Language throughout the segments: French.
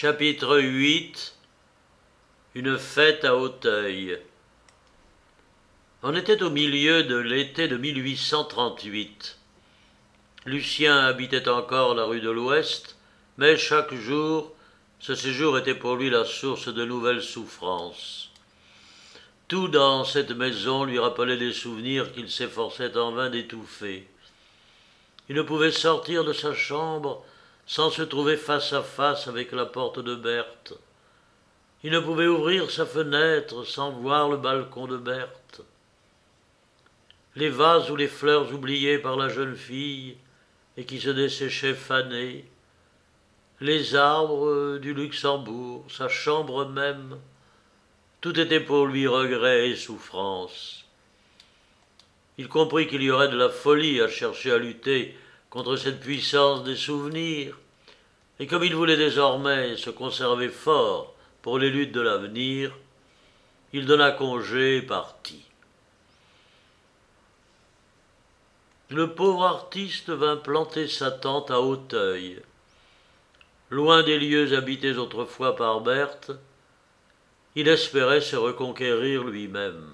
Chapitre 8. Une fête à Auteuil. On était au milieu de l'été de 1838. Lucien habitait encore la rue de l'Ouest, mais chaque jour, ce séjour était pour lui la source de nouvelles souffrances. Tout dans cette maison lui rappelait des souvenirs qu'il s'efforçait en vain d'étouffer. Il ne pouvait sortir de sa chambre sans se trouver face à face avec la porte de Berthe. Il ne pouvait ouvrir sa fenêtre sans voir le balcon de Berthe. Les vases ou les fleurs oubliées par la jeune fille et qui se desséchaient fanées, les arbres du Luxembourg, sa chambre même, tout était pour lui regret et souffrance. Il comprit qu'il y aurait de la folie à chercher à lutter contre cette puissance des souvenirs, et comme il voulait désormais se conserver fort pour les luttes de l'avenir, il donna congé et partit. Le pauvre artiste vint planter sa tente à Auteuil. Loin des lieux habités autrefois par Berthe, il espérait se reconquérir lui-même.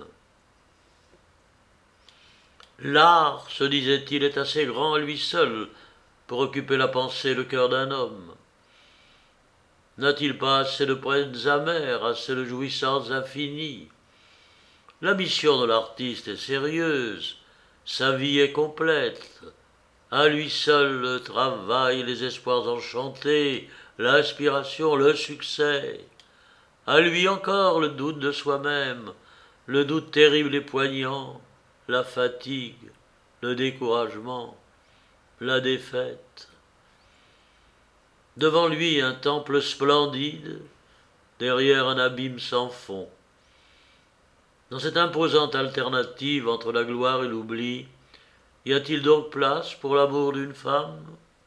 L'art, se disait-il, est assez grand à lui seul pour occuper la pensée et le cœur d'un homme. N'a-t-il pas assez de peines amères, assez de jouissances infinies? La mission de l'artiste est sérieuse, sa vie est complète. À lui seul le travail, les espoirs enchantés, l'inspiration, le succès. À lui encore le doute de soi-même, le doute terrible et poignant, la fatigue, le découragement, la défaite. Devant lui un temple splendide, derrière un abîme sans fond. Dans cette imposante alternative entre la gloire et l'oubli, y a-t-il donc place pour l'amour d'une femme?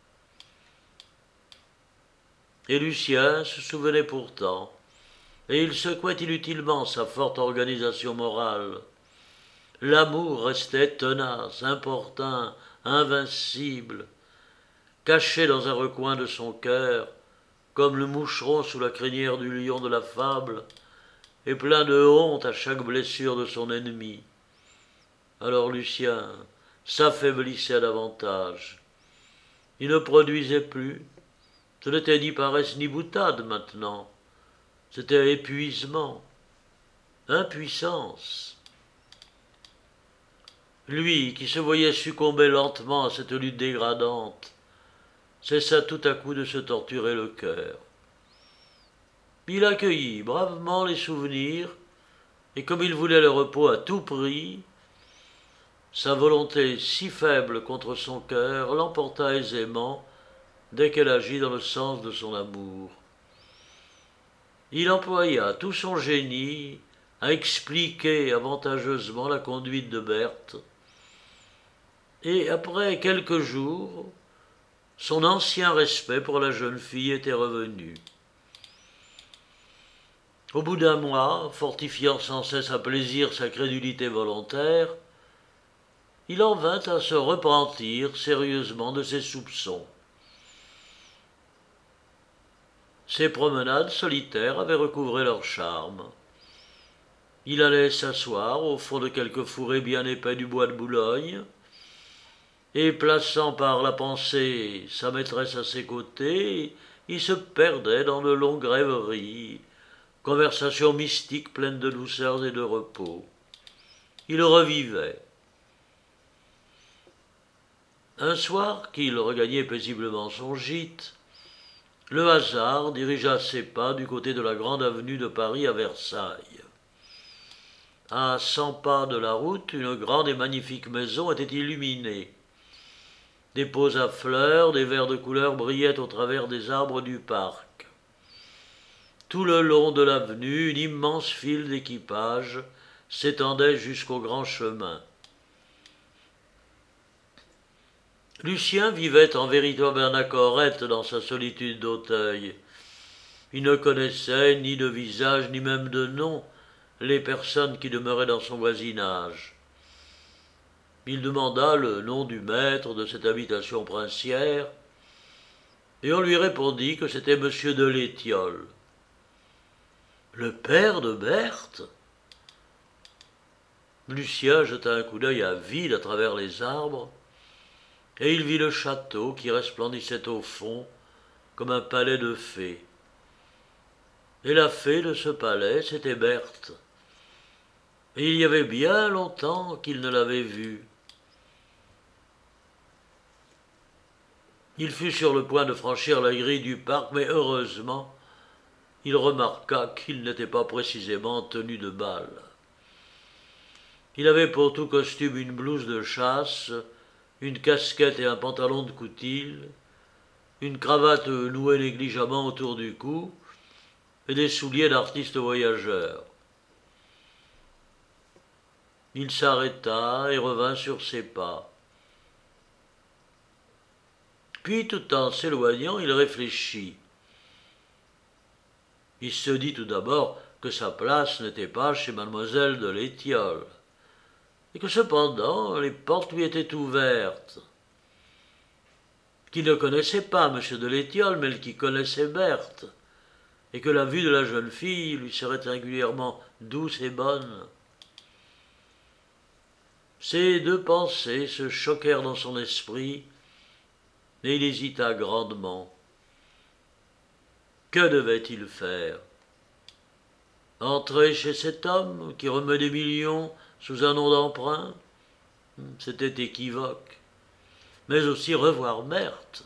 Et Lucien se souvenait pourtant, et il secouait inutilement sa forte organisation morale. L'amour restait tenace, importun, invincible, caché dans un recoin de son cœur, comme le moucheron sous la crinière du lion de la fable, et plein de honte à chaque blessure de son ennemi. Alors Lucien s'affaiblissait davantage. Il ne produisait plus. Ce n'était ni paresse ni boutade maintenant. C'était épuisement, impuissance. Lui, qui se voyait succomber lentement à cette lutte dégradante, cessa tout à coup de se torturer le cœur. Il accueillit bravement les souvenirs, et comme il voulait le repos à tout prix, sa volonté si faible contre son cœur l'emporta aisément dès qu'elle agit dans le sens de son amour. Il employa tout son génie à expliquer avantageusement la conduite de Berthe, et après quelques jours, son ancien respect pour la jeune fille était revenu. Au bout d'un mois, fortifiant sans cesse à plaisir sa crédulité volontaire, il en vint à se repentir sérieusement de ses soupçons. Ses promenades solitaires avaient recouvré leur charme. Il allait s'asseoir au fond de quelque fourré bien épais du bois de Boulogne, et plaçant par la pensée sa maîtresse à ses côtés, il se perdait dans de longues rêveries, conversations mystiques pleines de douceur et de repos. Il revivait. Un soir qu'il regagnait paisiblement son gîte, le hasard dirigea ses pas du côté de la grande avenue de Paris à Versailles. À 100 pas de la route, une grande et magnifique maison était illuminée. Des pots à fleurs, des verres de couleur brillaient au travers des arbres du parc. Tout le long de l'avenue, une immense file d'équipages s'étendait jusqu'au grand chemin. Lucien vivait en véritable anachorète dans sa solitude d'Auteuil. Il ne connaissait ni de visage ni même de nom les personnes qui demeuraient dans son voisinage. Il demanda le nom du maître de cette habitation princière, et on lui répondit que c'était M. de l'Étiole. Le père de Berthe? Lucien jeta un coup d'œil avide à travers les arbres, et il vit le château qui resplendissait au fond comme un palais de fées. Et la fée de ce palais, c'était Berthe. Et il y avait bien longtemps qu'il ne l'avait vue. Il fut sur le point de franchir la grille du parc, mais heureusement, il remarqua qu'il n'était pas précisément en tenue de bal. Il avait pour tout costume une blouse de chasse, une casquette et un pantalon de coutil, une cravate nouée négligemment autour du cou et des souliers d'artiste voyageur. Il s'arrêta et revint sur ses pas. Puis, tout en s'éloignant, il réfléchit. Il se dit tout d'abord que sa place n'était pas chez mademoiselle de l'Étiole, et que cependant les portes lui étaient ouvertes, qu'il ne connaissait pas M. de l'Étiole, mais qu'il connaissait Berthe, et que la vue de la jeune fille lui serait singulièrement douce et bonne. Ces deux pensées se choquèrent dans son esprit, et il hésita grandement. Que devait-il faire? Entrer chez cet homme qui remet des millions sous un nom d'emprunt? C'était équivoque. Mais aussi revoir Berthe.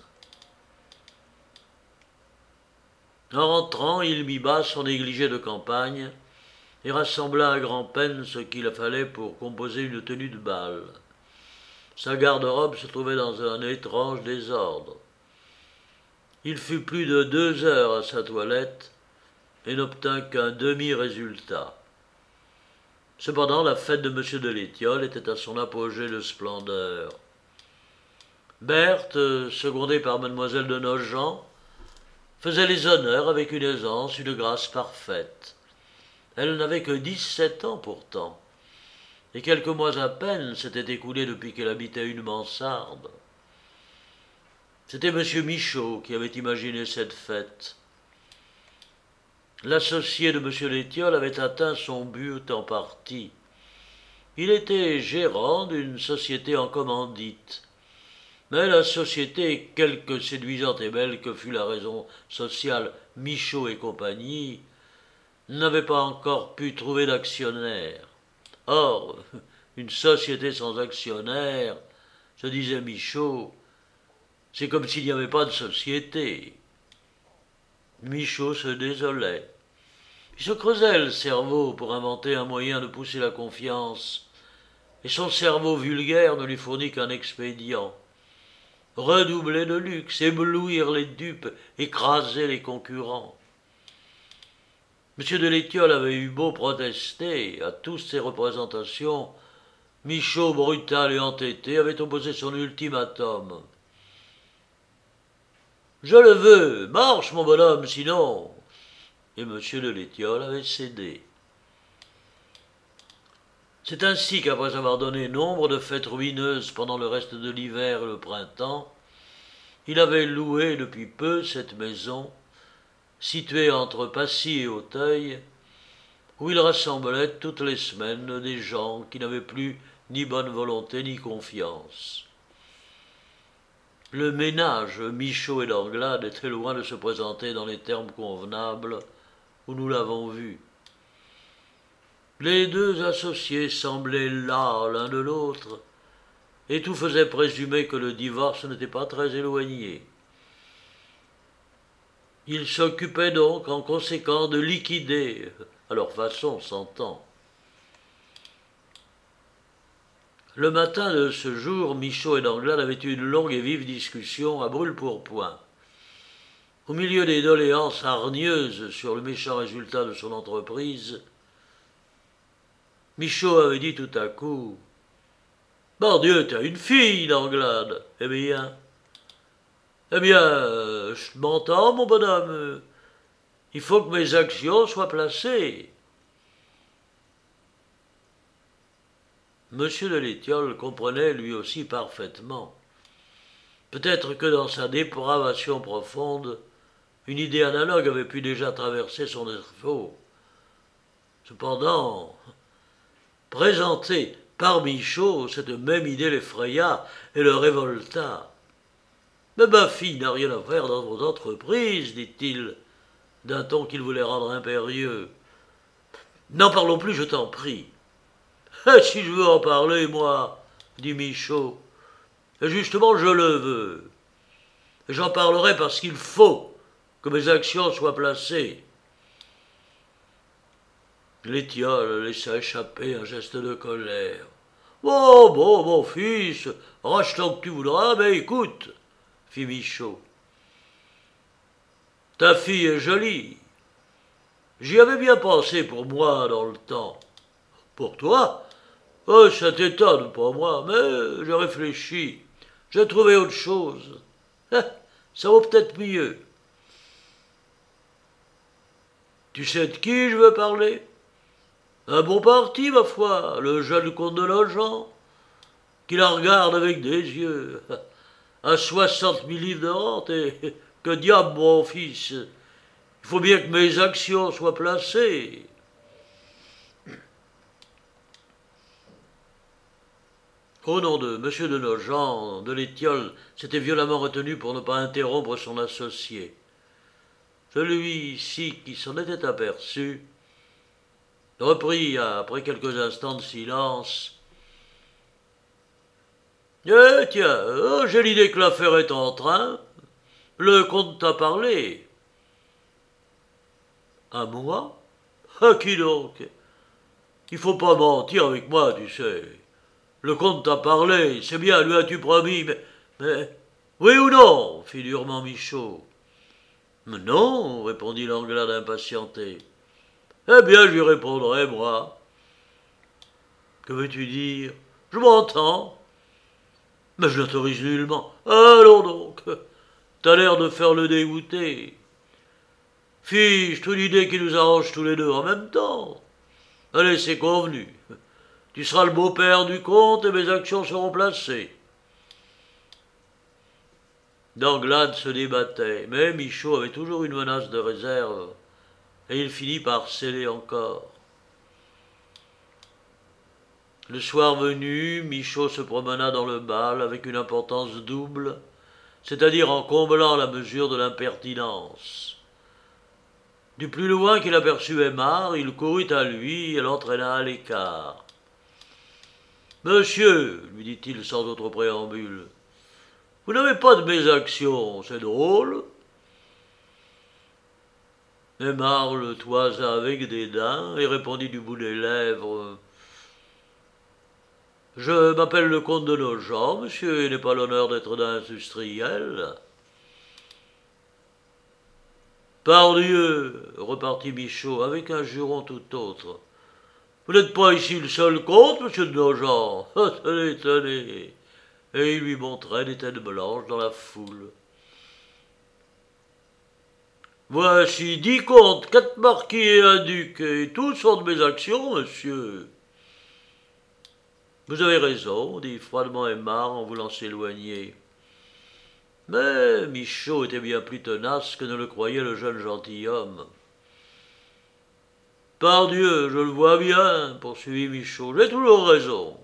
En rentrant, il mit bas son négligé de campagne et rassembla à grand-peine ce qu'il fallait pour composer une tenue de bal. Sa garde-robe se trouvait dans un étrange désordre. Il fut plus de 2 heures à sa toilette et n'obtint qu'un demi-résultat. Cependant, la fête de M. de l'Étiole était à son apogée de splendeur. Berthe, secondée par mademoiselle de Nogent, faisait les honneurs avec une aisance, une grâce parfaite. Elle n'avait que 17 ans pourtant, et quelques mois à peine s'étaient écoulés depuis qu'elle habitait une mansarde. C'était M. Michaud qui avait imaginé cette fête. L'associé de M. l'Étiole avait atteint son but en partie. Il était gérant d'une société en commandite. Mais la société, quelque séduisante et belle que fût la raison sociale Michaud et compagnie, n'avait pas encore pu trouver d'actionnaire. Or, une société sans actionnaire, se disait Michaud, c'est comme s'il n'y avait pas de société. Michaud se désolait. Il se creusait le cerveau pour inventer un moyen de pousser la confiance, et son cerveau vulgaire ne lui fournit qu'un expédient. Redoubler de luxe, éblouir les dupes, écraser les concurrents. M. de l'Étiole avait eu beau protester à toutes ces représentations, Michaud, brutal et entêté, avait opposé son ultimatum. « Je le veux, marche mon bonhomme, sinon !» Et M. de l'Étiole avait cédé. C'est ainsi qu'après avoir donné nombre de fêtes ruineuses pendant le reste de l'hiver et le printemps, il avait loué depuis peu cette maison, située entre Passy et Auteuil, où il rassemblait toutes les semaines des gens qui n'avaient plus ni bonne volonté ni confiance. Le ménage Michaud et d'Anglade était loin de se présenter dans les termes convenables où nous l'avons vu. Les deux associés semblaient las l'un de l'autre, et tout faisait présumer que le divorce n'était pas très éloigné. Ils s'occupaient donc en conséquence de liquider, à leur façon s'entend. Le matin de ce jour, Michaud et d'Anglade avaient eu une longue et vive discussion à brûle-pourpoint. Au milieu des doléances hargneuses sur le méchant résultat de son entreprise, Michaud avait dit tout à coup « Mordieu, t'as une fille, d'Anglade. Eh bien, je m'entends, mon bonhomme. Il faut que mes actions soient placées. » M. de l'Étiole comprenait lui aussi parfaitement. Peut-être que dans sa dépravation profonde, une idée analogue avait pu déjà traverser son cerveau. Cependant, présentée par Michaud, cette même idée l'effraya et le révolta. Mais ma fille n'a rien à faire dans vos entreprises, dit-il, d'un ton qu'il voulait rendre impérieux. N'en parlons plus, je t'en prie. Si je veux en parler, moi, dit Michaud, et justement je le veux. Et j'en parlerai parce qu'il faut que mes actions soient placées. L'étiole laissa échapper un geste de colère. Bon, mon fils, rage tant que tu voudras, mais écoute, fit Michaud. Ta fille est jolie. J'y avais bien pensé pour moi dans le temps. Pour toi? Oh, ça t'étonne, pas moi, mais j'ai réfléchi. J'ai trouvé autre chose. Ça vaut peut-être mieux. Tu sais de qui je veux parler? Un bon parti, ma foi, le jeune comte de Nogent, qui la regarde avec des yeux. À 60 000 livres de rente, et que diable, mon fils, il faut bien que mes actions soient placées. Au nom de M. de Nogent, de l'Étiole s'était violemment retenu pour ne pas interrompre son associé. Celui-ci, qui s'en était aperçu, reprit après quelques instants de silence. Eh tiens, j'ai l'idée que l'affaire est en train. Le comte t'a parlé. À moi? À qui donc? Il faut pas mentir avec moi, tu sais. Le comte t'a parlé, c'est bien, lui as-tu promis, mais... Oui ou non? Fit durement Michaud. Mais non, répondit l'Anglade impatienté. Eh bien, je lui répondrai, moi. Que veux-tu dire? Je m'entends. Mais je n'autorise nullement. Allons donc. T'as l'air de faire le dégoûté. Fiche, toute idée qui nous arrange tous les deux en même temps. Allez, c'est convenu. Tu seras le beau-père du comte et mes actions seront placées. Danglade se débattait, mais Michaud avait toujours une menace de réserve, et il finit par céder encore. Le soir venu, Michaud se promena dans le bal avec une importance double, c'est-à-dire en comblant la mesure de l'impertinence. Du plus loin qu'il aperçut Aymar, il courut à lui et l'entraîna à l'écart. « Monsieur, lui dit-il sans autre préambule, vous n'avez pas de mes actions, c'est drôle. » Aymar le toisa avec dédain et répondit du bout des lèvres. « Je m'appelle le comte de Nogent, monsieur, et n'ai pas l'honneur d'être d'un industriel. » « Pardieu, repartit Michaud avec un juron tout autre. Vous n'êtes pas ici le seul comte, monsieur de Nogent. Tenez. Et il lui montrait des têtes blanches dans la foule. Voici 10 comtes, 4 marquis et un duc, et tous sont de mes actions, monsieur. Vous avez raison, dit froidement Aymar en voulant s'éloigner. Mais Michaud était bien plus tenace que ne le croyait le jeune gentilhomme. Pardieu, je le vois bien, poursuivit Michaud, j'ai toujours raison.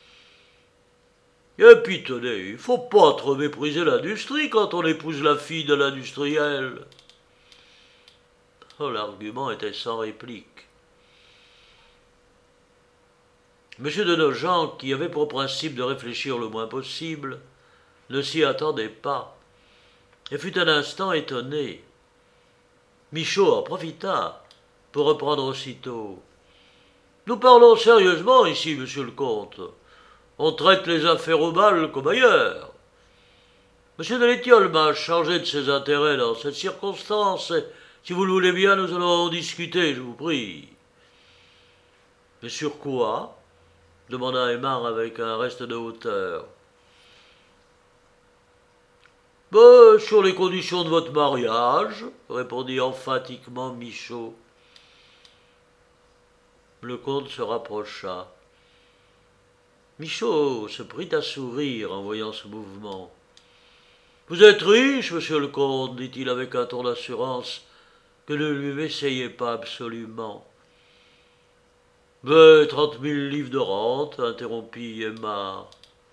Et puis tenez, il faut pas trop mépriser l'industrie quand on épouse la fille de l'industriel. Oh, l'argument était sans réplique. M. de Nogent, qui avait pour principe de réfléchir le moins possible, ne s'y attendait pas, et fut un instant étonné. Michaud en profita pour reprendre aussitôt. « Nous parlons sérieusement ici, monsieur le comte. On traite les affaires au bal comme ailleurs. Monsieur de l'Étiole m'a chargé de ses intérêts dans cette circonstance, et si vous le voulez bien, nous allons en discuter, je vous prie. »« Mais sur quoi ?» demanda Aymar avec un reste de hauteur. « Sur les conditions de votre mariage, » répondit emphatiquement Michaud. Le comte se rapprocha. Michaud se prit à sourire en voyant ce mouvement. Vous êtes riche, monsieur le comte, dit-il avec un ton d'assurance que ne lui essayez pas absolument. Mais 30 000 livres de rente, interrompit Aymar.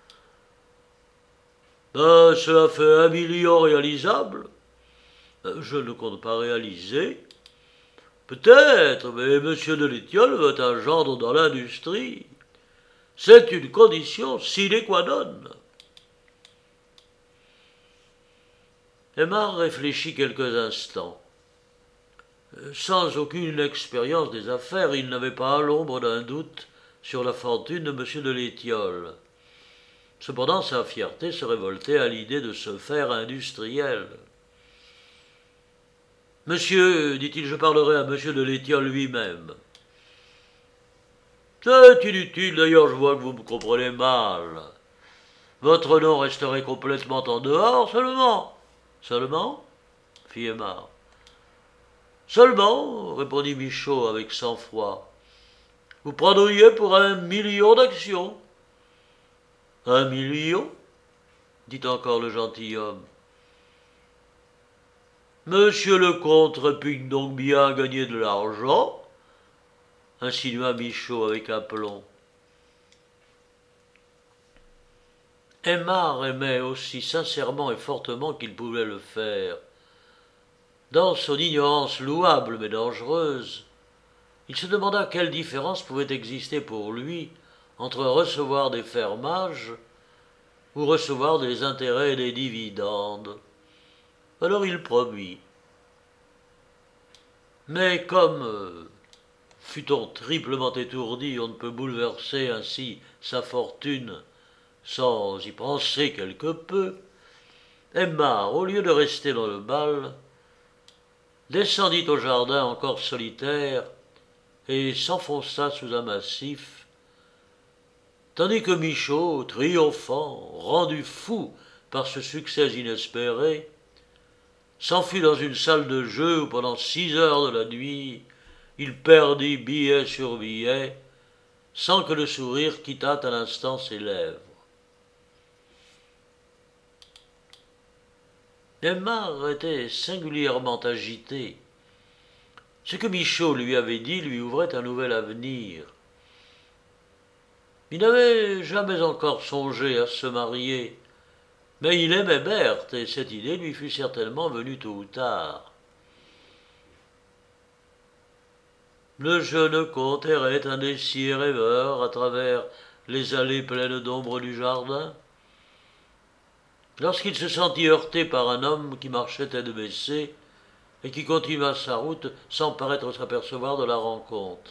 Ben, cela fait 1 million réalisable. Je ne compte pas réaliser. Peut-être, mais monsieur de l'Étiole veut un gendre dans l'industrie. C'est une condition sine qua non. Aymar réfléchit quelques instants. Sans aucune expérience des affaires, il n'avait pas à l'ombre d'un doute sur la fortune de monsieur de l'Étiole. Cependant, sa fierté se révoltait à l'idée de se faire industriel. Monsieur, dit-il, je parlerai à monsieur de l'Étiole lui-même. C'est inutile, d'ailleurs, je vois que vous me comprenez mal. Votre nom resterait complètement en dehors, seulement. Seulement fit Aymar. Seulement, répondit Michaud avec sang-froid. Vous prendriez pour 1 million d'actions. 1 million dit encore le gentilhomme. Monsieur le comte répugne donc bien gagner de l'argent, insinua Michaud avec aplomb. Aymar aimait aussi sincèrement et fortement qu'il pouvait le faire. Dans son ignorance louable mais dangereuse, il se demanda quelle différence pouvait exister pour lui entre recevoir des fermages ou recevoir des intérêts et des dividendes. Alors il promit. Mais comme, fût-on triplement étourdi, on ne peut bouleverser ainsi sa fortune sans y penser quelque peu, Aymar, au lieu de rester dans le bal, descendit au jardin encore solitaire et s'enfonça sous un massif, tandis que Michaud, triomphant, rendu fou par ce succès inespéré, s'enfuit dans une salle de jeu où pendant 6 heures de la nuit, il perdit billet sur billet, sans que le sourire quittât un instant ses lèvres. Aymar était singulièrement agité. Ce que Michaud lui avait dit lui ouvrait un nouvel avenir. Il n'avait jamais encore songé à se marier, mais il aimait Berthe, et cette idée lui fut certainement venue tôt ou tard. Le jeune comte errait indécis et rêveur à travers les allées pleines d'ombre du jardin, lorsqu'il se sentit heurté par un homme qui marchait tête baissée et qui continua sa route sans paraître s'apercevoir de la rencontre.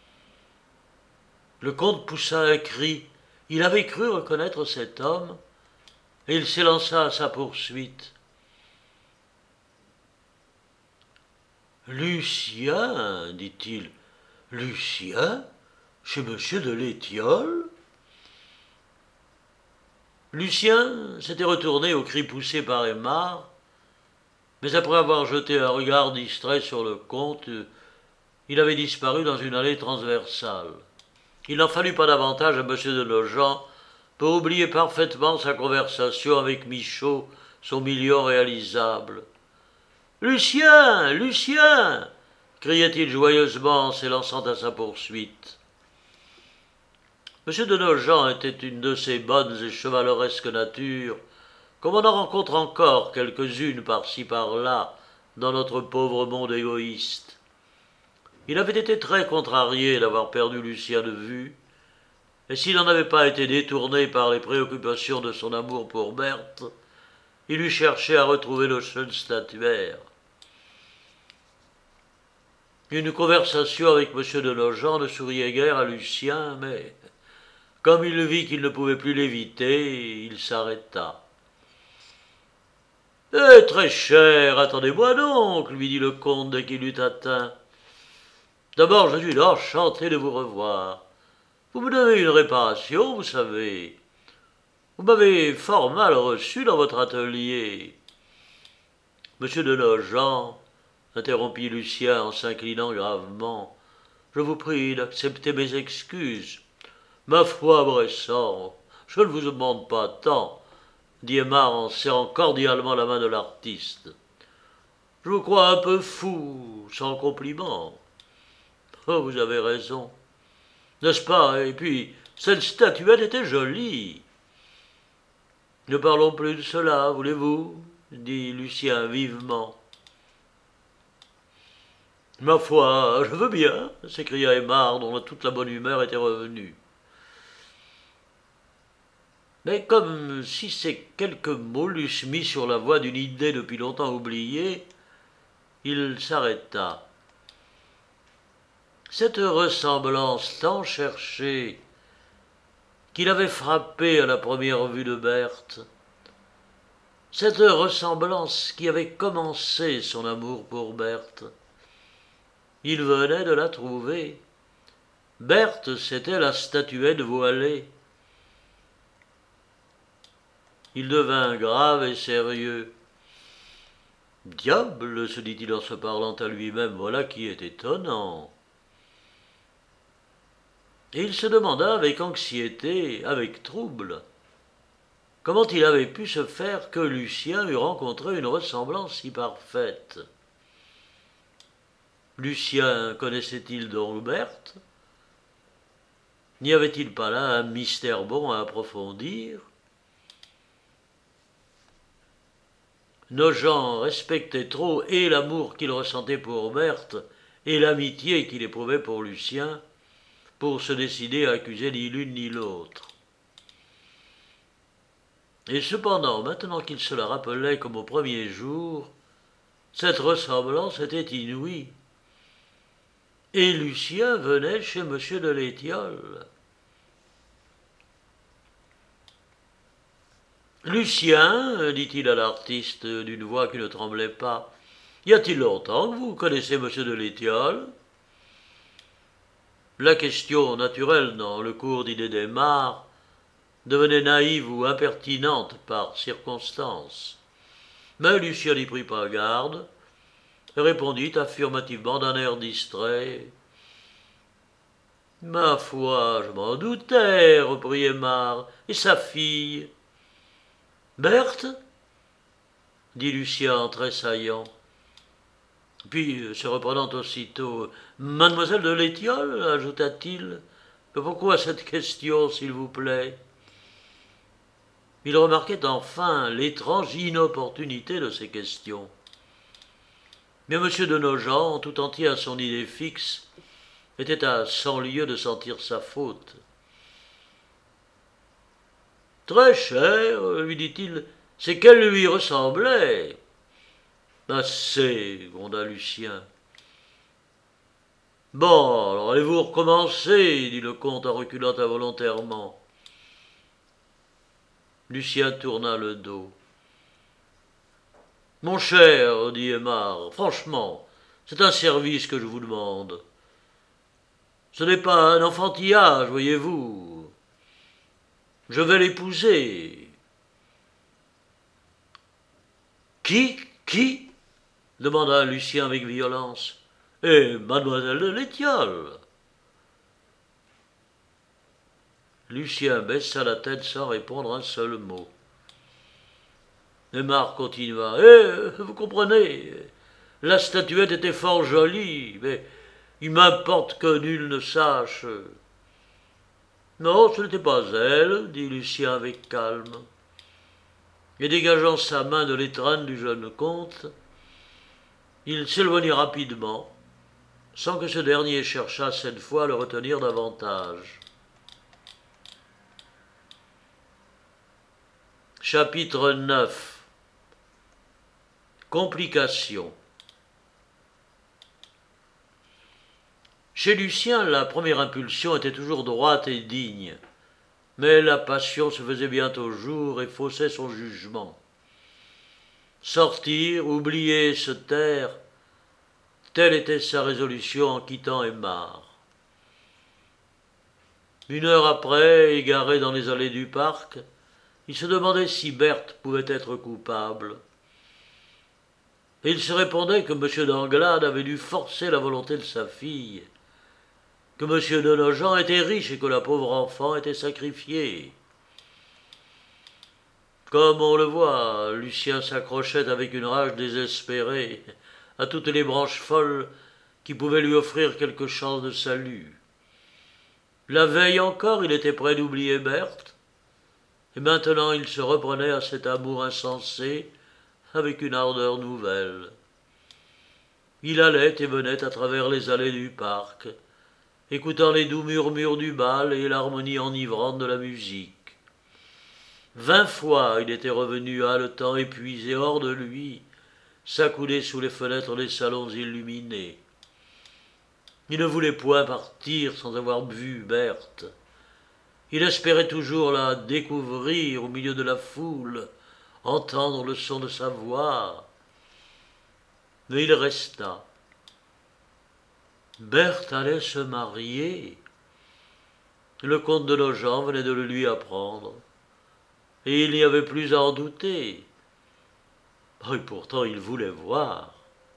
Le comte poussa un cri. Il avait cru reconnaître cet homme, et il s'élança à sa poursuite. « Lucien, dit-il, Lucien, chez monsieur de l'Étiole ?» Lucien s'était retourné au cri poussé par Aymar, mais après avoir jeté un regard distrait sur le comte, il avait disparu dans une allée transversale. Il n'en fallut pas davantage à monsieur de Nogent pour oublier parfaitement sa conversation avec Michaud, son million réalisable. « Lucien, Lucien !» criait-il joyeusement en s'élançant à sa poursuite. M. de Nogent était une de ces bonnes et chevaleresques natures, comme on en rencontre encore quelques-unes par-ci par-là dans notre pauvre monde égoïste. Il avait été très contrarié d'avoir perdu Lucien de vue, et s'il n'en avait pas été détourné par les préoccupations de son amour pour Berthe, il eût cherché à retrouver le jeune statuaire. Une conversation avec M. de Nogent ne souriait guère à Lucien, mais comme il vit qu'il ne pouvait plus l'éviter, il s'arrêta. « Eh, très cher, attendez-moi donc, lui dit le comte dès qu'il l'eut atteint. D'abord, je suis enchanté de vous revoir. Vous me devez une réparation, vous savez. Vous m'avez fort mal reçu dans votre atelier. » Monsieur de Nogent, interrompit Lucien en s'inclinant gravement, je vous prie d'accepter mes excuses. Ma foi, Bressan, je ne vous demande pas tant, dit Aymar en serrant cordialement la main de l'artiste. Je vous crois un peu fou, sans compliment. Oh, vous avez raison. N'est-ce pas? Et puis, cette statuette était jolie. Ne parlons plus de cela, voulez-vous? Dit Lucien vivement. Ma foi, je veux bien, s'écria Aymar, dont toute la bonne humeur était revenue. Mais comme si ces quelques mots l'eussent mis sur la voie d'une idée depuis longtemps oubliée, il s'arrêta. Cette ressemblance tant cherchée qui l'avait frappé à la première vue de Berthe, cette ressemblance qui avait commencé son amour pour Berthe, il venait de la trouver. Berthe, c'était la statuette voilée. Il devint grave et sérieux. Diable, se dit-il en se parlant à lui-même, voilà qui est étonnant. Et il se demanda avec anxiété, avec trouble, comment il avait pu se faire que Lucien eût rencontré une ressemblance si parfaite. Lucien connaissait-il donc Berthe? N'y avait-il pas là un mystère bon à approfondir? Nogent respectait trop et l'amour qu'il ressentait pour Berthe et l'amitié qu'il éprouvait pour Lucien pour se décider à accuser ni l'une ni l'autre. Et cependant, maintenant qu'il se la rappelait comme au premier jour, cette ressemblance était inouïe. Et Lucien venait chez M. de l'Étiole. « Lucien, dit-il à l'artiste d'une voix qui ne tremblait pas, y a-t-il longtemps que vous connaissez M. de l'Étiole ?» La question naturelle dans le cours d'idées d'Aymar devenait naïve ou impertinente par circonstance. Mais Lucien n'y prit pas garde et répondit affirmativement d'un air distrait. « Ma foi, je m'en doutais, reprit Aymar, et sa fille. »« Berthe ?» dit Lucien en tressaillant. Puis, se reprenant aussitôt, « Mademoiselle de l'Étiole » ajouta-t-il. « Pourquoi cette question, s'il vous plaît ?» Il remarquait enfin l'étrange inopportunité de ces questions. Mais M. de Nogent, tout entier à son idée fixe, était à 100 lieues de sentir sa faute. « Très cher, lui dit-il, c'est qu'elle lui ressemblait. » « Assez, gronda Lucien. « Bon, alors allez-vous recommencer, dit le comte en reculant involontairement. Lucien tourna le dos. « Mon cher, dit Aymar, franchement, c'est un service que je vous demande. Ce n'est pas un enfantillage, voyez-vous. Je vais l'épouser. »« Qui demanda Lucien avec violence. « Et mademoiselle de l'Étiole. » Lucien baissa la tête sans répondre un seul mot. Aymar continua. « vous comprenez, la statuette était fort jolie, mais il m'importe que nul ne sache. »« Non, ce n'était pas elle, dit Lucien avec calme. Et dégageant sa main de l'étreinte du jeune comte, il s'éloigna rapidement, sans que ce dernier cherchât cette fois à le retenir davantage. Chapitre 9. Complications. Chez Lucien, la première impulsion était toujours droite et digne, mais la passion se faisait bientôt jour et faussait son jugement. Sortir, oublier, se taire, telle était sa résolution en quittant Aymar. Une heure après, égaré dans les allées du parc, il se demandait si Berthe pouvait être coupable. Et il se répondait que M. d'Anglade avait dû forcer la volonté de sa fille, que M. de Nogent était riche et que la pauvre enfant était sacrifiée. Comme on le voit, Lucien s'accrochait avec une rage désespérée à toutes les branches folles qui pouvaient lui offrir quelque chance de salut. La veille encore, il était prêt d'oublier Berthe, et maintenant il se reprenait à cet amour insensé avec une ardeur nouvelle. Il allait et venait à travers les allées du parc, écoutant les doux murmures du bal et l'harmonie enivrante de la musique. 20 fois il était revenu haletant, épuisé, hors de lui, s'accouder sous les fenêtres des salons illuminés. Il ne voulait point partir sans avoir vu Berthe. Il espérait toujours la découvrir au milieu de la foule, entendre le son de sa voix. Mais il resta. Berthe allait se marier. Le comte de Nogent venait de le lui apprendre. Et il n'y avait plus à en douter. Et pourtant il voulait voir.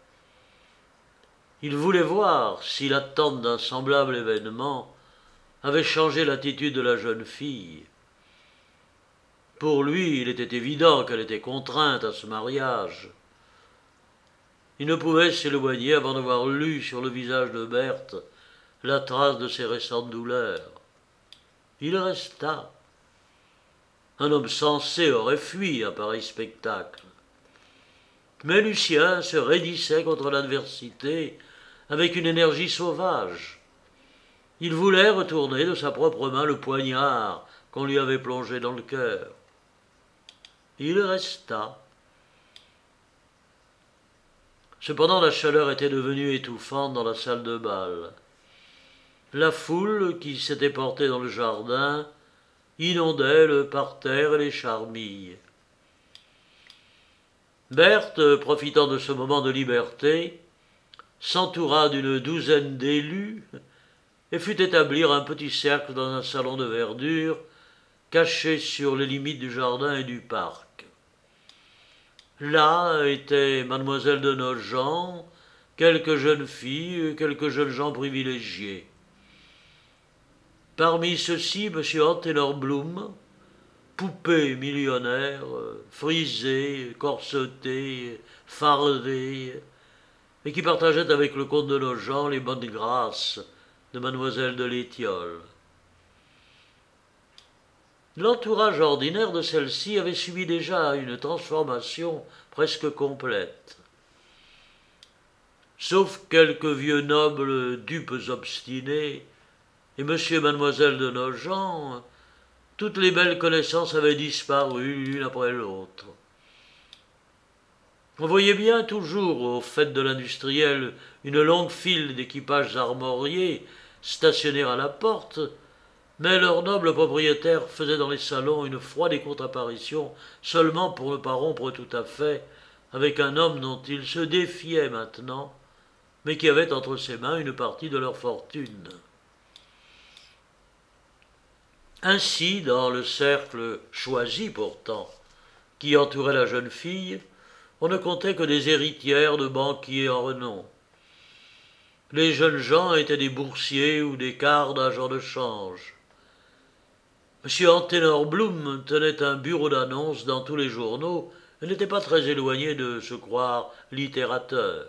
Il voulait voir si l'attente d'un semblable événement avait changé l'attitude de la jeune fille. Pour lui, il était évident qu'elle était contrainte à ce mariage. Il ne pouvait s'éloigner avant d'avoir lu sur le visage de Berthe la trace de ses récentes douleurs. Il resta. Un homme sensé aurait fui un pareil spectacle. Mais Lucien se raidissait contre l'adversité avec une énergie sauvage. Il voulait retourner de sa propre main le poignard qu'on lui avait plongé dans le cœur. Il resta. Cependant, la chaleur était devenue étouffante dans la salle de bal. La foule qui s'était portée dans le jardin inondait le parterre et les charmilles. Berthe, profitant de ce moment de liberté, s'entoura d'une douzaine d'élus et fut établir un petit cercle dans un salon de verdure caché sur les limites du jardin et du parc. Là étaient mademoiselle de Nogent, quelques jeunes filles et quelques jeunes gens privilégiés. Parmi ceux-ci, M. Antenor Blum, poupée millionnaire, frisée, corsetée, fardée, et qui partageait avec le comte de Nogent les bonnes grâces de mademoiselle de l'Étiole. L'entourage ordinaire de celle-ci avait subi déjà une transformation presque complète. Sauf quelques vieux nobles dupes obstinés et monsieur et mademoiselle de Nogent, toutes les belles connaissances avaient disparu l'une après l'autre. On voyait bien toujours aux fêtes de l'industriel une longue file d'équipages armoriés stationner à la porte, mais leurs nobles propriétaires faisaient dans les salons une froide et courte apparition seulement pour ne pas rompre tout à fait avec un homme dont ils se défiaient maintenant, mais qui avait entre ses mains une partie de leur fortune. Ainsi, dans le cercle choisi pourtant, qui entourait la jeune fille, on ne comptait que des héritières de banquiers en renom. Les jeunes gens étaient des boursiers ou des quarts d'agents de change. M. Antenor Blum tenait un bureau d'annonces dans tous les journaux et n'était pas très éloigné de se croire littérateur.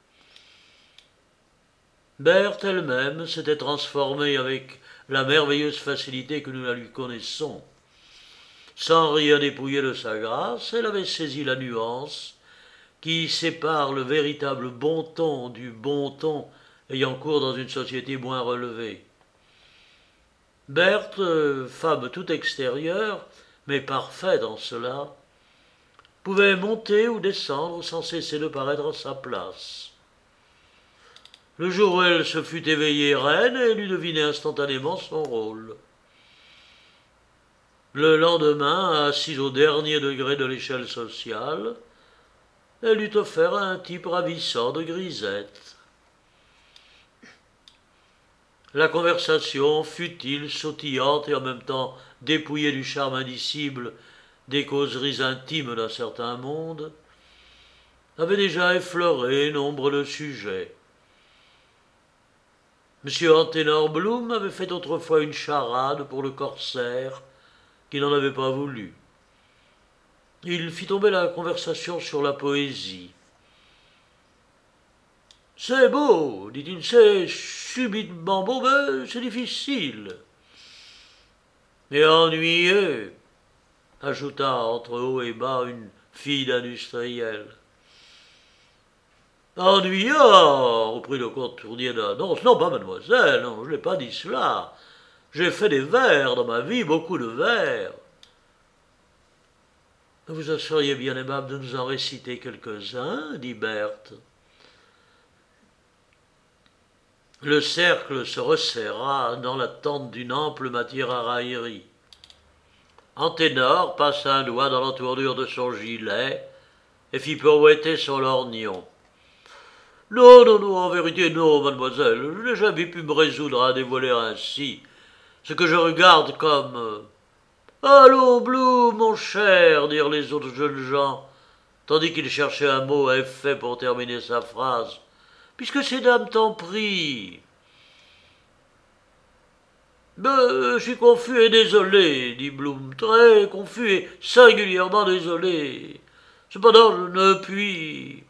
Berthe elle-même s'était transformée avec la merveilleuse facilité que nous la lui connaissons. Sans rien dépouiller de sa grâce, elle avait saisi la nuance qui sépare le véritable bon ton du bon ton ayant cours dans une société moins relevée. Berthe, femme toute extérieure, mais parfaite en cela, pouvait monter ou descendre sans cesser de paraître à sa place. Le jour où elle se fut éveillée reine, elle eut deviné instantanément son rôle. Le lendemain, assise au dernier degré de l'échelle sociale, elle eut offert à un type ravissant de grisette. La conversation, futile, sautillante et en même temps dépouillée du charme indicible des causeries intimes d'un certain monde, avait déjà effleuré nombre de sujets. M. Antenor Blum avait fait autrefois une charade pour le corsaire qui n'en avait pas voulu. il fit tomber la conversation sur la poésie. « C'est beau, dit-il, c'est subitement beau, mais c'est difficile. »« Et ennuyeux, ajouta entre haut et bas une fille d'industriel. Ennuyant, reprit le comte Tournier-Là. Non, non, pas mademoiselle, non, je n'ai pas dit cela. J'ai fait des vers dans ma vie, beaucoup de vers. Vous seriez bien aimable de nous en réciter quelques-uns, dit Berthe. Le cercle se resserra dans l'attente d'une ample matière à raillerie. Anténor passa un doigt dans l'entournure de son gilet et fit pirouetter son lorgnon. Non, non, non, en vérité, non, mademoiselle, je n'ai jamais pu me résoudre à dévoiler ainsi ce que je regarde comme... Allons, Bloom, mon cher, dirent les autres jeunes gens, tandis qu'il cherchait un mot à effet pour terminer sa phrase. Puisque ces dames t'en prient. Je suis confus et désolé, dit Bloom, très confus et singulièrement désolé. Cependant, je ne puis...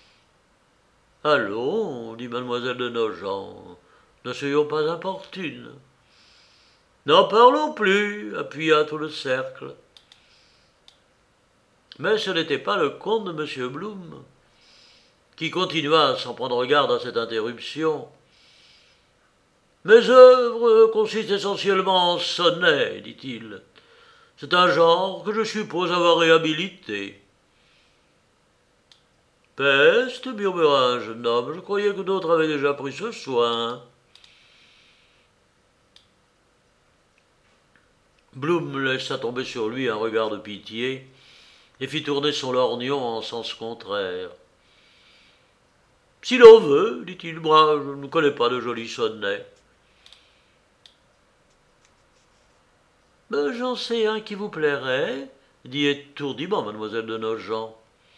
Allons, dit mademoiselle de Nogent, ne soyons pas importunes. N'en parlons plus, appuya tout le cercle. Mais ce n'était pas le compte de M. Bloom, qui continua sans prendre garde à cette interruption. Mes œuvres consistent essentiellement en sonnets, dit-il. C'est un genre que je suppose avoir réhabilité. Peste, murmura un jeune homme, je croyais que d'autres avaient déjà pris ce soin. Bloom laissa tomber sur lui un regard de pitié et fit tourner son lorgnon en sens contraire. Si l'on veut, dit-il, moi je ne connais pas de jolis sonnets. J'en sais un qui vous plairait, dit étourdiment mademoiselle de Nogent.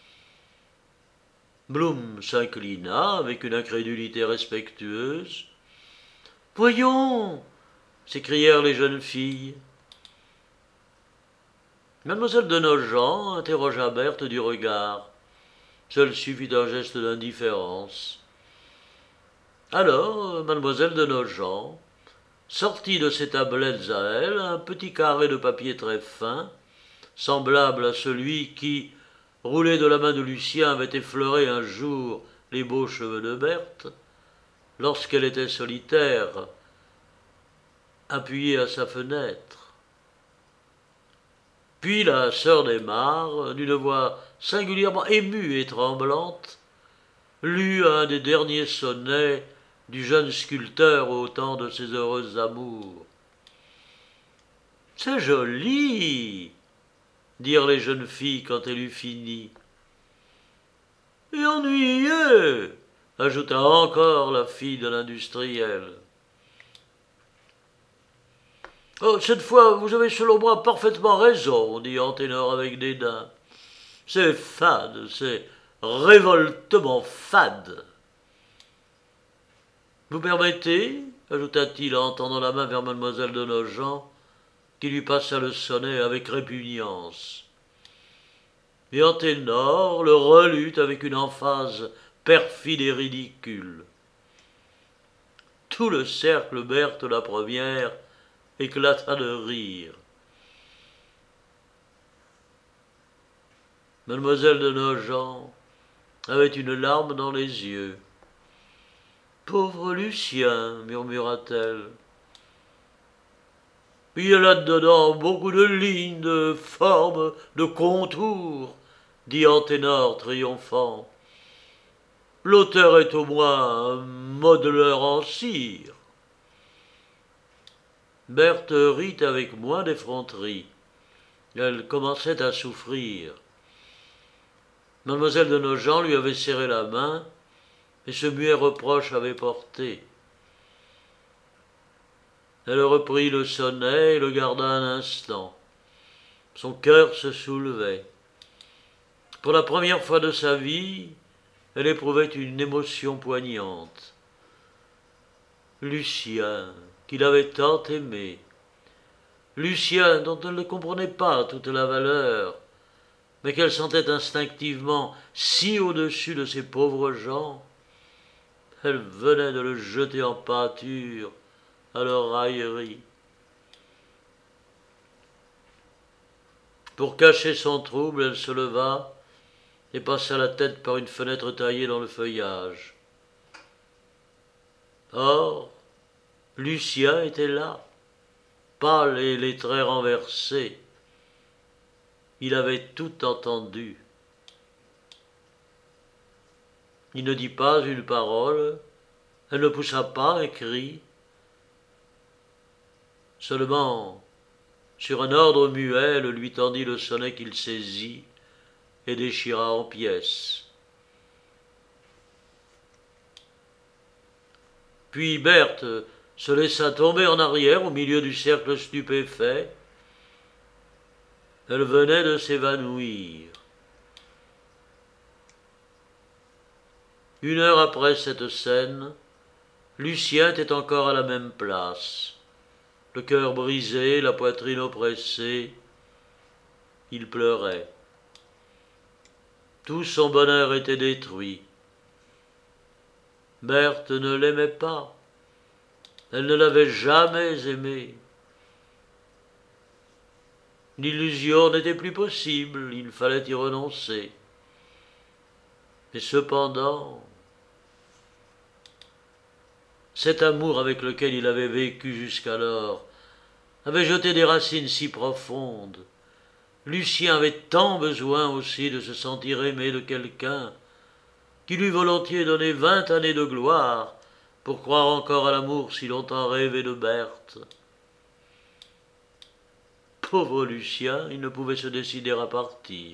Bloom s'inclina avec une incrédulité respectueuse. Voyons, s'écrièrent les jeunes filles. Mademoiselle de Nogent interrogea Berthe du regard. Celle-ci fit un geste d'indifférence. Alors, mademoiselle de Nogent sortit de ses tablettes à elle un petit carré de papier très fin, semblable à celui qui, roulé de la main de Lucien, avait effleuré un jour les beaux cheveux de Berthe, lorsqu'elle était solitaire, appuyée à sa fenêtre. Puis la sœur d'Aymar, d'une voix singulièrement émue et tremblante, lut un des derniers sonnets du jeune sculpteur au temps de ses heureuses amours. « C'est joli !» dirent les jeunes filles quand elle eut fini. « Et ennuyeux !» ajouta encore la fille de l'industriel. « Oh, cette fois, vous avez selon moi parfaitement raison, dit Anténor avec dédain. C'est fade, c'est révoltement fade. » Vous permettez, ajouta-t-il en tendant la main vers mademoiselle de Nogent, qui lui passa le sonnet avec répugnance. Et Anténor le relut avec une emphase perfide et ridicule. Tout le cercle, Berthe la première, éclata de rire. Mademoiselle de Nogent avait une larme dans les yeux. « Pauvre Lucien, murmura-t-elle. Il y a là-dedans beaucoup de lignes, de formes, de contours, dit Anténor triomphant. L'auteur est au moins un modeleur en cire. Berthe rit avec moins d'effronterie. Elle commençait à souffrir. Mademoiselle de Nogent lui avait serré la main, et ce muet reproche avait porté. Elle reprit le sonnet et le garda un instant. Son cœur se soulevait. Pour la première fois de sa vie, elle éprouvait une émotion poignante. Lucien, qu'il avait tant aimé. Lucien, dont elle ne comprenait pas toute la valeur, mais qu'elle sentait instinctivement si au-dessus de ces pauvres gens, elle venait de le jeter en pâture à leur raillerie. Pour cacher son trouble, elle se leva et passa la tête par une fenêtre taillée dans le feuillage. Or, Lucien était là, pâle et les traits renversés. Il avait tout entendu. Il ne dit pas une parole, elle ne poussa pas un cri. Seulement, sur un ordre muet, elle lui tendit le sonnet qu'il saisit et déchira en pièces. Puis Berthe se laissa tomber en arrière au milieu du cercle stupéfait. Elle venait de s'évanouir. 1 heure après cette scène, Lucien était encore à la même place, le cœur brisé, la poitrine oppressée. Il pleurait. Tout son bonheur était détruit. Berthe ne l'aimait pas. Elle ne l'avait jamais aimé. L'illusion n'était plus possible, il fallait y renoncer. Et cependant, cet amour avec lequel il avait vécu jusqu'alors avait jeté des racines si profondes. Lucien avait tant besoin aussi de se sentir aimé de quelqu'un qu'il eût volontiers donné 20 années de gloire pour croire encore à l'amour si longtemps rêvé de Berthe. Pauvre Lucien, il ne pouvait se décider à partir.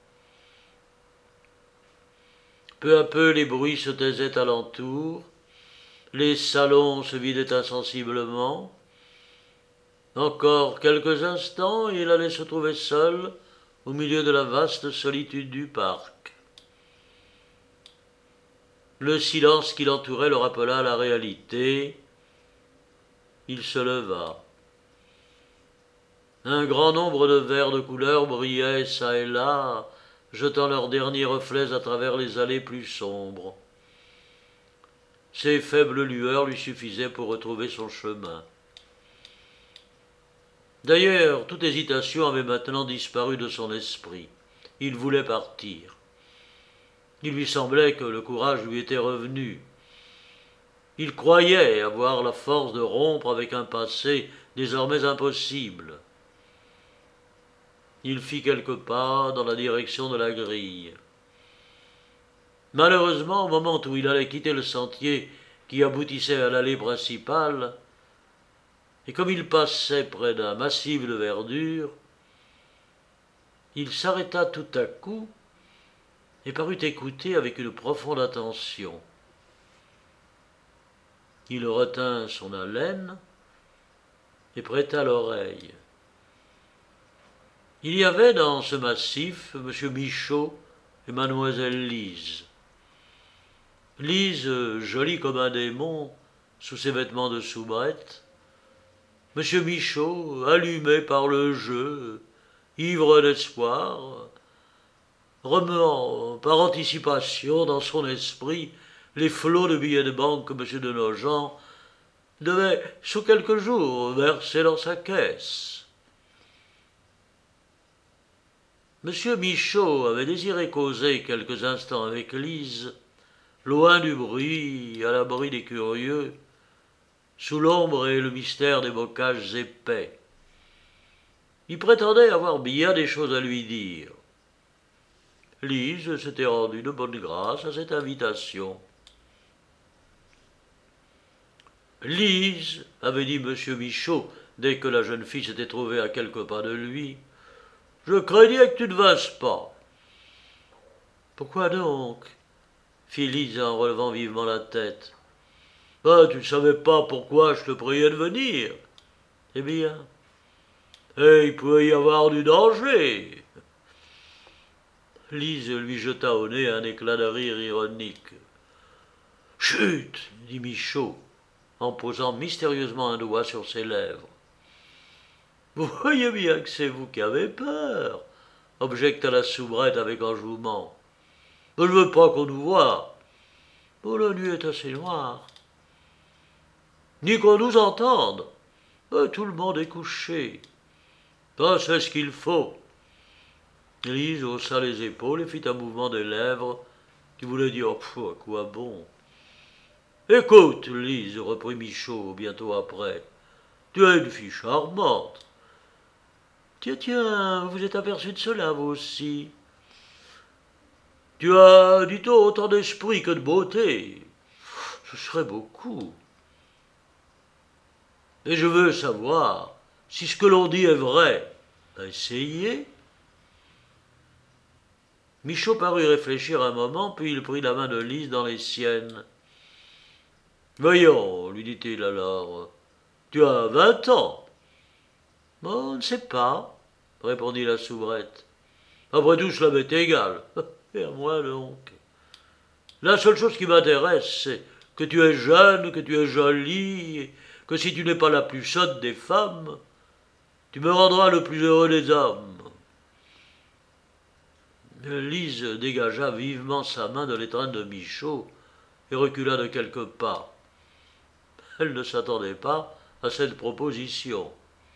Peu à peu, les bruits se taisaient alentour, les salons se vidaient insensiblement. Encore quelques instants et il allait se trouver seul au milieu de la vaste solitude du parc. Le silence qui l'entourait le rappela à la réalité. Il se leva. Un grand nombre de vers de couleur brillaient çà et là, jetant leurs derniers reflets à travers les allées plus sombres. Ces faibles lueurs lui suffisaient pour retrouver son chemin. D'ailleurs, toute hésitation avait maintenant disparu de son esprit. Il voulait partir. Il lui semblait que le courage lui était revenu. Il croyait avoir la force de rompre avec un passé désormais impossible. Il fit quelques pas dans la direction de la grille. Malheureusement, au moment où il allait quitter le sentier qui aboutissait à l'allée principale, et comme il passait près d'un massif de verdure, il s'arrêta tout à coup et parut écouter avec une profonde attention. Il retint son haleine et prêta l'oreille. Il y avait dans ce massif M. Michaud et mademoiselle Lise. Lise, jolie comme un démon, sous ses vêtements de soubrette. M. Michaud, allumé par le jeu, ivre d'espoir, remuant par anticipation dans son esprit les flots de billets de banque que M. de Nogent devait, sous quelques jours, verser dans sa caisse. M. Michaud avait désiré causer quelques instants avec Lise, loin du bruit, à l'abri des curieux, sous l'ombre et le mystère des bocages épais. Il prétendait avoir bien des choses à lui dire. Lise s'était rendue de bonne grâce à cette invitation. Lise, avait dit M. Michaud, dès que la jeune fille s'était trouvée à quelques pas de lui, je craignais que tu ne vinsses pas. Pourquoi donc? Fit Lise en relevant vivement la tête. Ben, tu ne savais pas pourquoi je te priais de venir. Eh bien, il pouvait y avoir du danger. Lise lui jeta au nez un éclat de rire ironique. Chut, dit Michaud, en posant mystérieusement un doigt sur ses lèvres. Vous voyez bien que c'est vous qui avez peur. objecta la soubrette avec enjouement. Je ne veux pas qu'on nous voie. Oh, la nuit est assez noire. Ni qu'on nous entende. Mais tout le monde est couché. Ah, c'est ce qu'il faut. Lise haussa les épaules et fit un mouvement des lèvres qui voulait dire « Pfff, à quoi bon ?» Écoute, Lise, reprit Michaud bientôt après, tu es une fille charmante. Tiens, tiens, vous êtes aperçu de cela, vous aussi. Tu as, dit-on, autant d'esprit que de beauté. Ce serait beaucoup. Et je veux savoir si ce que l'on dit est vrai. Essayez. Michaud parut réfléchir un moment, puis il prit la main de Lise dans les siennes. Voyons, lui dit-il alors, tu as 20 ans. On ne sait pas, répondit la soubrette. Après tout, cela m'est égal. Et à moi donc. La seule chose qui m'intéresse, c'est que tu es jeune, que tu es jolie, que si tu n'es pas la plus sotte des femmes, tu me rendras le plus heureux des hommes. Lise dégagea vivement sa main de l'étreinte de Michaud et recula de quelques pas. Elle ne s'attendait pas à cette proposition.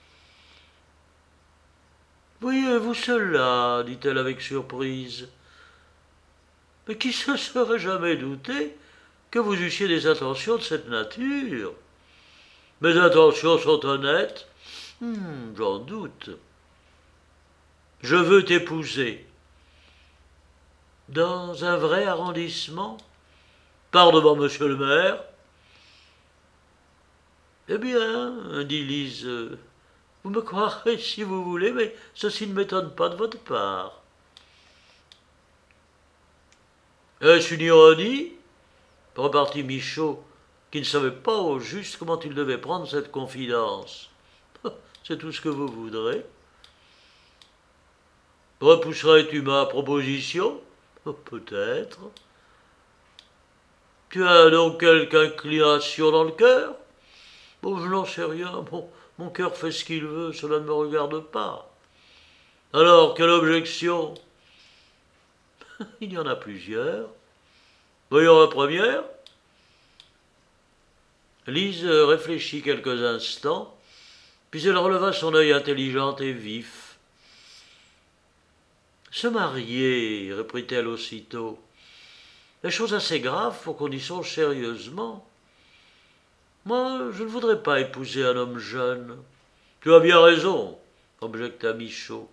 « Voyez-vous cela » dit-elle avec surprise. « Mais qui se serait jamais douté que vous eussiez des intentions de cette nature ? Mes intentions sont honnêtes. J'en doute. Je veux t'épouser. Dans un vrai arrondissement ? Par devant monsieur le maire ? Eh bien, dit Lise, vous me croirez si vous voulez, mais ceci ne m'étonne pas de votre part. Est-ce une ironie ? Repartit Michaud, qui ne savait pas au juste comment il devait prendre cette confidence. C'est tout ce que vous voudrez. Repousserais-tu ma proposition ? Peut-être. Tu as donc quelque inclination dans le cœur ? Bon, je n'en sais rien. Mon cœur fait ce qu'il veut, cela ne me regarde pas. Alors, quelle objection ? Il y en a plusieurs. Voyons la première. Lise réfléchit quelques instants, puis elle releva son œil intelligent et vif. Se marier, reprit-elle aussitôt, est chose assez grave pour qu'on y songe sérieusement. Moi, je ne voudrais pas épouser un homme jeune. Tu as bien raison, objecta Michaud.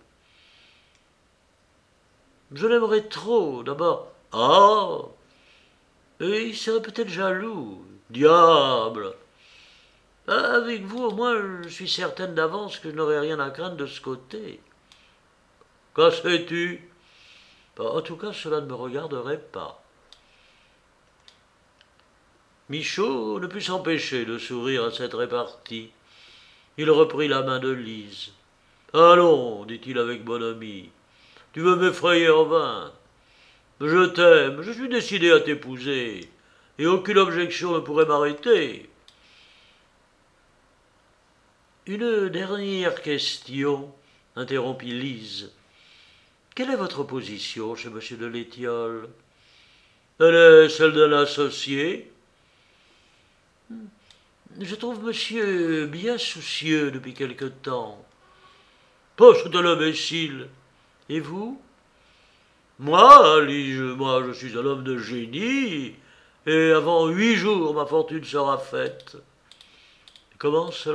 Je l'aimerais trop, d'abord. Ah, et il serait peut-être jaloux. Diable! Avec vous, au moins, je suis certaine d'avance que je n'aurai rien à craindre de ce côté. Qu'en sais-tu ? En tout cas, cela ne me regarderait pas. Michaud ne put s'empêcher de sourire à cette répartie. Il reprit la main de Lise. « Allons, dit-il avec bonhomie, tu veux m'effrayer en vain. Je t'aime, je suis décidé à t'épouser, et aucune objection ne pourrait m'arrêter. » Une dernière question, interrompit Lise. Quelle est votre position chez M. de l'Étiole ? Elle est celle d'un associé. Je trouve monsieur bien soucieux depuis quelque temps. Poche de l'imbécile. Et vous ? Moi, je suis un homme de génie, et avant 8 jours, ma fortune sera faite. Comment cela ?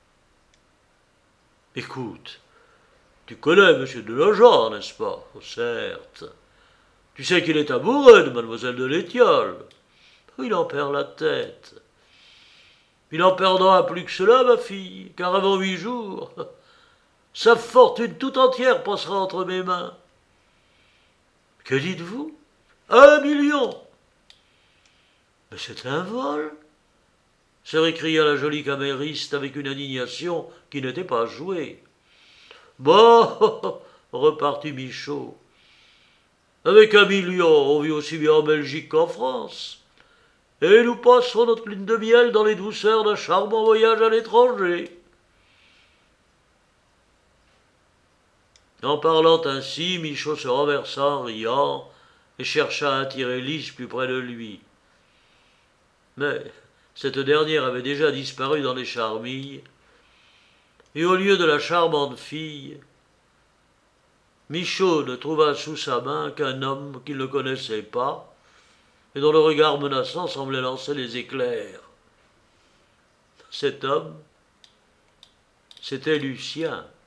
Écoute, tu connais monsieur de Legendre, n'est-ce pas ? Certes. Tu sais qu'il est amoureux de mademoiselle de l'Étiole. Il en perd la tête. Il en perdra plus que cela, ma fille, car avant 8 jours, sa fortune tout entière passera entre mes mains. Que dites-vous ? 1 million ! Mais c'est un vol ! Se récria la jolie camériste avec une indignation qui n'était pas jouée. Bon, repartit Michaud. Avec 1 million, on vit aussi bien en Belgique qu'en France. Et nous passerons notre lune de miel dans les douceurs d'un charmant voyage à l'étranger. En parlant ainsi, Michaud se renversa en riant et chercha à attirer Lise plus près de lui. Mais cette dernière avait déjà disparu dans les charmilles, et au lieu de la charmante fille, Michaud ne trouva sous sa main qu'un homme qu'il ne connaissait pas, et dont le regard menaçant semblait lancer les éclairs. Cet homme, c'était Lucien.